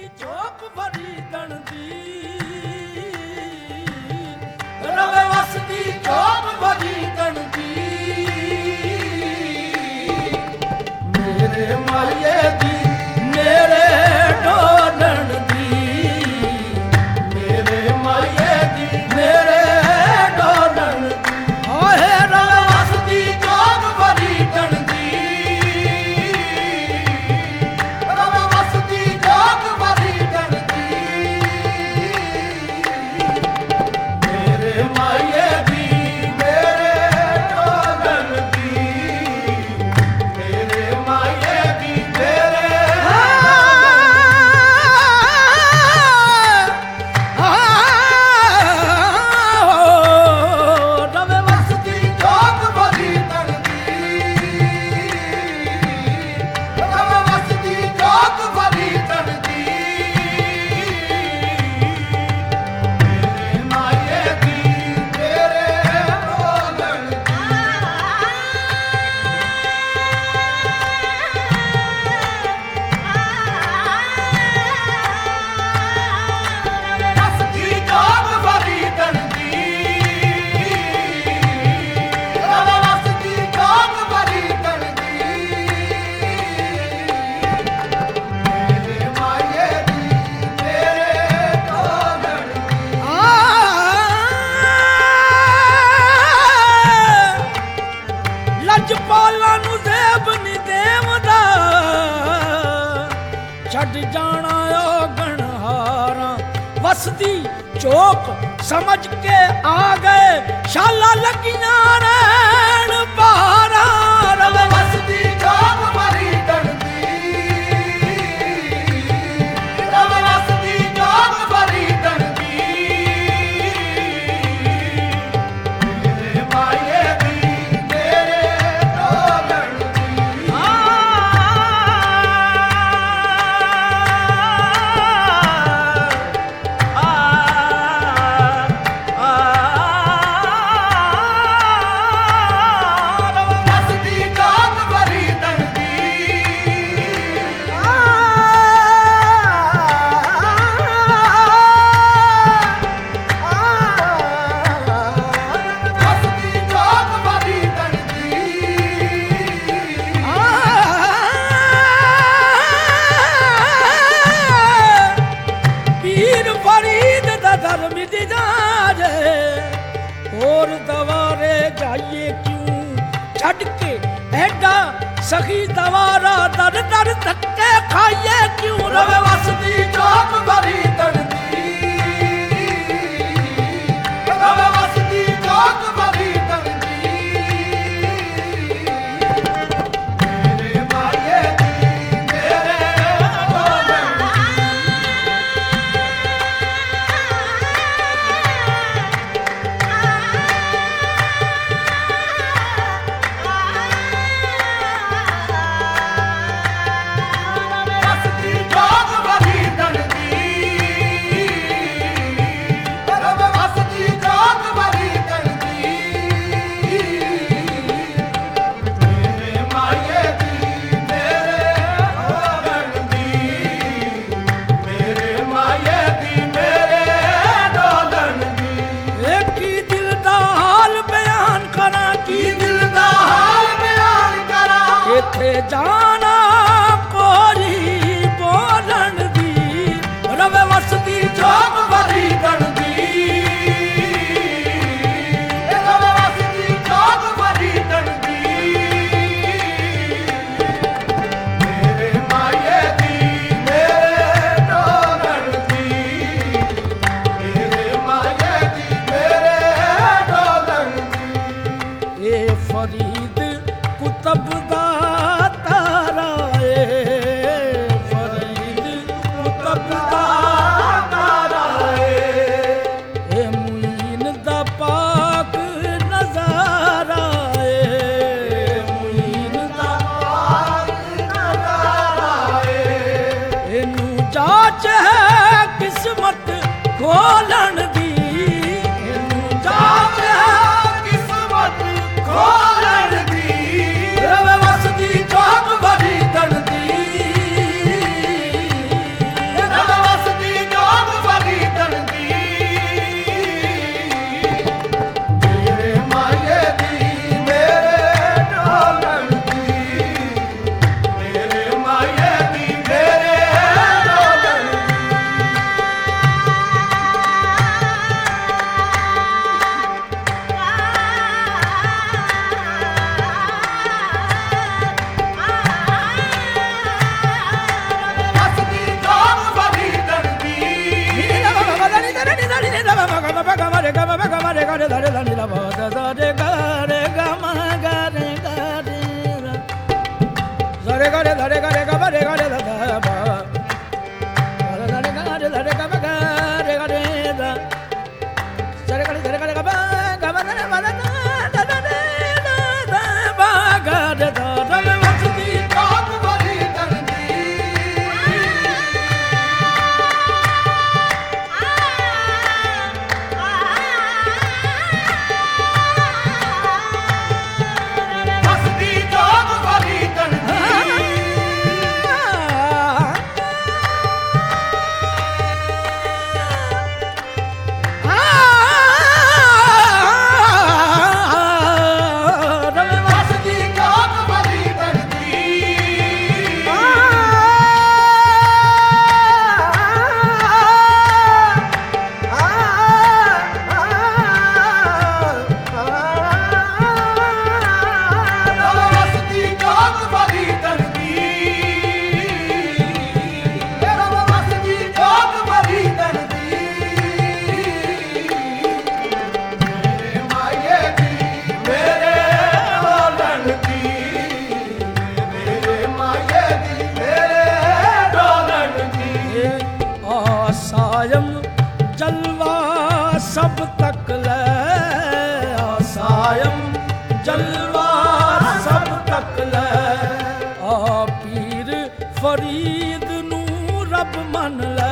ਚੋਕ ਭਰੀ ਤਣ ਦੀ ਰਵੇ ਵਸਦੀ ਚੋਕ ਭਰੀ ਤਣ ਦੀ ਮੇਰੇ ਮਾਏ ਦੀ ਮੇਰੇ ਢੋਲਣ ਦੀ ਮੇਰੇ ਮਾਏ ਦੀ ਮੇਰੇ ਢੋਲਣ ਦੀ ਆਏ ਰਵੇ ਵਸਦੀ ਚੋਕ ਭਰੀ ਤਣ ਦੀ ਰਵੇ ਵਸਦੀ ਚੋਕ ਭਰੀ ਤਣ ਦੀ ਮੇਰੇ ਮਾਏ ਦੀ ਮੇਰੇ ਢੋਲਣ ਦੀ ਮੇਰੇ ਮਾਏ ਦੀ ਮੇਰੇ ਰਵੇ ਵਸਦੀ ਚੋਕ ਭਰੀ ਤਣ ਦੀ ਰਵੇ ਵਸਦੀ ਚੋਕ ਭਰੀ ਤਣ ਦੀ ਮੇਰੇ ਮਾਏ ਦੀ ਮੇਰੇ ਢੋਲਣ ਵਸਦੀ ਚੋਕ ਭਰੀ ਤਣ ਦੀ ਰਵੇ ਵਸਦੀ ਚੋਕ ਭਰੀ ਤਣ ਦੀ ਮੇਰੇ ਮਾਏ ਦੀ ਮੇਰੇ ਢੋਲਣ ਲਜਪਾਲਾਂ ਨੂੰ ਦੇਵ ਨੀ ਦੇਵਦਾ ਛੱਡ ਜਾਣਾ ਓ ਗਣਹਾਰਾਂ ਵਸਦੀ ਚੋਕ ਸਮਝ ਕੇ ਆ ਗਏ ਸ਼ਾਲਾ ਲੱਗੀਆਂ ਰਹਿਣ ਬਾਰਾਂ ਰਵੇ ਵਸਦੀ ਚੋਕ ਭਰੀ ਤਣ ਦੀ ਰਵੇ ਵਸਦੀ ਚੋਕ ਭਰੀ ਤਣ ਦੀ ਮੇਰੇ ਮਾਏ ਦੀ ਮੇਰੇ ਢੋਲਣ ਦੀ ਵਸਦੀ ਚੋਕ ਭਰੀ ਤਣ ਦੀ ਵਸਦੀ ਚੋਕ ਭਰੀ ਤਣ ਦੀ ਪੀਰ ਫਰੀਦ ਦਾ ਧਰਮ ਦੀ ਜਾਜੇ ਹੋਰ ਦਵਾਰੇ ਜਾਈਏ ਕਿਉਂ ਛੱਡ ਕੇ ਐਡਾ ਸਖੀ ਦਵਾਰਾ ਦਰ ਦਰ ਧੱਕੇ ਖਾਈਏ ਕਿਉਂ ਰਵੇ ਵਸਦੀ ਚੋਕ ਭਰੀ ਤਣ ਦੀ ਰਵੇ ਵਸਦੀ ਚੋਕ ਭਰੀ ਤਣ ਦੀ ਮੇਰੇ ਮਾਏ ਦੀ ਮੇਰੇ ਢੋਲਣ ਵਸਦੀ ਚੋਕ ਭਰੀ ਤਣ ਦੀ ਰਵੇ ਵਸਦੀ ਚੋਕ ਭਰੀ ਤਣ ਦੀ ਮੇਰੇ ਮਾਏ ਦੀ ਮੇਰੇ ਢੋਲਣ ਦੀ ਮੇਰੇ ਮਾਏ ਦੀ ਮੇਰੇ ਢੋਲਣ ਦੀ ਕੀ ਦਿਲ ਦਾ ਹਾਲ ਬਿਆਨ ਕਰਾਂ ਕੀ ਦਿਲ ਦਾ ਹਾਲ ਬਿਆਨ ਕਰਾਂ ਇੱਥੇ ਜਾਣਾ ਕੋਈ ਬੋਲਣ ਦੀ ਰਵੇ ਵਸਦੀ ਚੋਕ ਭਰੀ ਤਣ ਦੀ ਰਵੇ ਵਸਦੀ ਚੋਕ ਭਰੀ ਤਣ ਦੀ ਮੇਰੇ ਮਾਏ ਦੀ ਮੇਰੇ ਢੋਲਣ ਦੀ ਮੇਰੇ ਮਾਏ ਦੀ ਮੇਰੇ ਢੋਲਣ ਦੀ ਇਹ ਫਰੀਦ ਕੁਤਬ ਦਾ ਤਾਰਾ ਏ ਫਰੀਦ ਕੁਤਬ ਦਾ ਤਾਰਾ ਏ ਇਹ ਮੁਈਨ ਦਾ ਪਾਕ ਨਜ਼ਾਰਾ ਏ ਮੁਈਨ ਦਾ ਪਾਕ ਨਜ਼ਾਰਾ ਏ ਇਹਨੂੰ ਜਾਚ ਹੈ ਕਿਸਮਤ ਖੋਲਣ ਦੀ ਇਹਨੂੰ ਜਾਚ ਹੈ ਕਿਸਮਤ ਖੋਲਣ ਦੀ ਰਵੇ ਵਸਦੀ ਚੋਕ ਭਰੀ ਤਣ ਦੀ ਰਵੇ ग म ग म रे ग रे ध रे ध नि ध प ध ध रे ग रे ग म ग रे ग रे ध रे ग रे ध रे ग रे ग म रे ग रे ध ध प ध रे ग रे ध रे ग म ग रे ग रे ध रे ग रे ग म ग म रे म रे ध ध ध रे ध ध प ग रे ध ध रे वसती जाग वाली धरती वसती जाग वाली धरती वसती जाग वाली धरती वसती जाग वाली धरती वसती जाग वाली धरती मेरे माये दी मेरे डोलन दी मेरे माये दी मेरे डोलन दी आसायम जलवा सब तक ले आसायम जलवा सब तक ले आ पीर फरीद नू रब मन ले